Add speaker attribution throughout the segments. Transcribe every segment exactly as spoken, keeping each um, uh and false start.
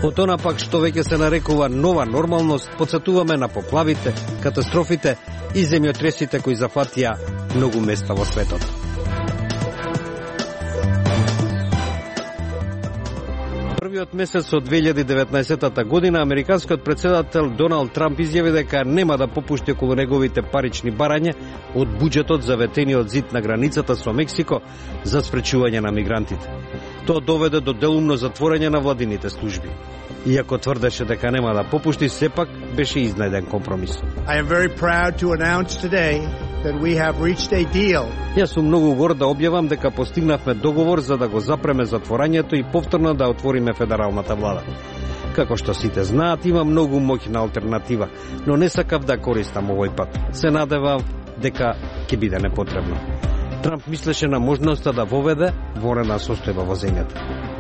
Speaker 1: Од она пак што веќе се нарекува нова нормалност, подсетуваме на поплавите, катастрофите и земјотресите кои зафатија многу места во светот. Првиот месец од две илјади и деветнаесетта година американскиот претседател Доналд Трамп изјави дека нема да попушти околу неговите парични барања од буџетот за ветениот зид на границата со Мексико за спречување на мигрантите. Тоа доведе до делумно затворање на владините служби. Иако тврдеше дека нема да попушти, сепак беше изнајден компромис.
Speaker 2: I am very proud to announce today that we have reached a deal.
Speaker 1: Јас сум многу горд да објавам дека постигнавме договор за да го запреме затворањето и повторно да отвориме федералната влада. Како што сите знаат, има многу моќна алтернатива, но не сакав да користам овој пат. Се надевав дека ќе биде непотребно. Трамп мислеше на можноста да воведе ворена состојба во земјата.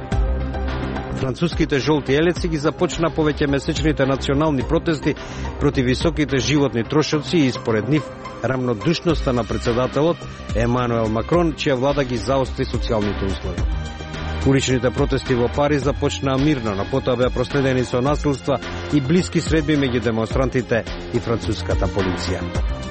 Speaker 1: Француските жолти елеци ги започна повеќе месечните национални протести против високите животни трошоци и според нив рамнодушноста на председателот Емануел Макрон, чија влада ги заостри социјалните услови. Уличните протести во Париз започнаа мирно, но потоа беа проследени со насилства и блиски средби меѓу демонстрантите и француската полиција.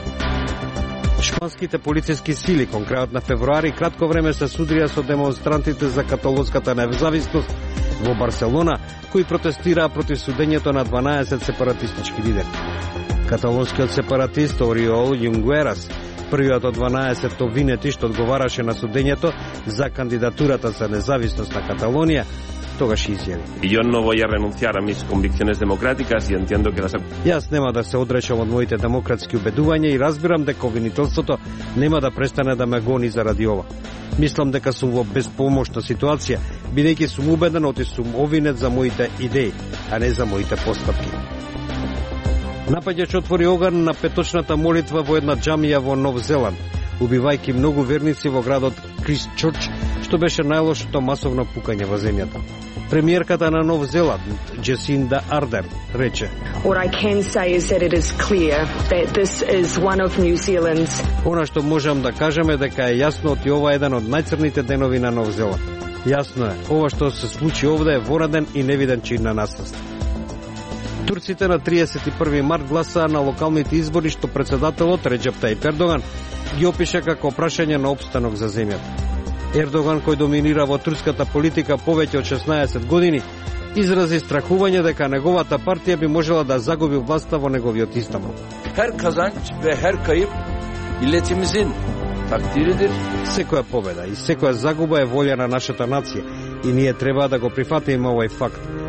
Speaker 1: Шпанските полициски сили кон крајот на февруари кратко време се судрија со демонстрантите за каталонската независност во Барселона, кои протестираа против судењето на дванаесет сепаратистички лидери. Каталонскиот сепаратист Ориол Јунгуерас, првиот од дванаесет обвинети што одговараше на судењето за кандидатурата за независност на Каталонија, тогаш изјави:
Speaker 3: Yo no voy a renunciar a mis convicciones democráticas y entiendo que las...
Speaker 1: Јас нема да се одречам од моите демократски убедувања и разбирам дека обвинителството нема да престане да ме гони заради ова. Мислам дека сум во безпомошна ситуација, бидејќи сум убеден оти сум обвинет за моите идеи, а не за моите постапки. Напаѓач отвори оган на петочната молитва во една џамија во Нов Зеланд, убивајќи многу верници во градот Кристчурч, што беше најлошото масовно пукање во земјата. Премиерката на Нов Зеланд, Джесинда Ардерн, рече:
Speaker 4: What I can say is that it is clear that this is one of New Zealand's...
Speaker 1: Она што можам да кажем е дека е јасно оти ова е еден од најцрните денови на Нов Зеланд. Јасно е, ова што се случи овде е вораден и невиден чин на насилство. Турците на триесет и први март гласаа на локалните избори што председателот Реџеп Тајип Ердоган ги опише како прашање на опстанок за земјата. Ердоган, кој доминира во турската политика повеќе од шеснаесет години, изрази страхување дека неговата партија би можела да загуби власта во неговиот Истанбул.
Speaker 5: Her kazanç ve her kayıp milletimizin takdiridir.
Speaker 1: Секоја победа и секоја загуба е волја на нашата нација и ние треба да го прифатиме овој факт.